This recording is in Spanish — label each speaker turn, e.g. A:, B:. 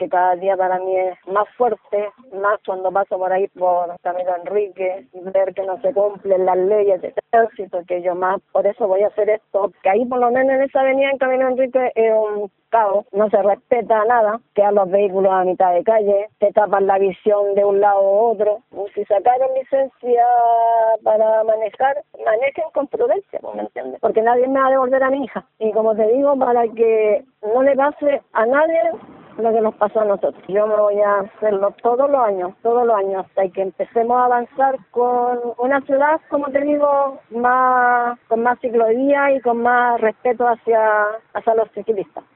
A: que cada día para mí es más fuerte, más cuando paso por ahí por Camilo Enrique, ver que no se cumplen las leyes de tránsito, que yo más por eso voy a hacer esto, que ahí por lo menos en esa avenida en Camilo Enrique es un caos, no se respeta nada, quedan los vehículos a mitad de calle, te tapan la visión de un lado u otro. Si sacaron licencia para manejar, manejen con prudencia, ¿me entiendes? Porque nadie me va a devolver a mi hija. Y como te digo, para que no le pase a nadie lo que nos pasó a nosotros. Yo me voy a hacerlo todos los años, hasta que empecemos a avanzar con una ciudad, como te digo, con más ciclovía y con más respeto hacia los ciclistas.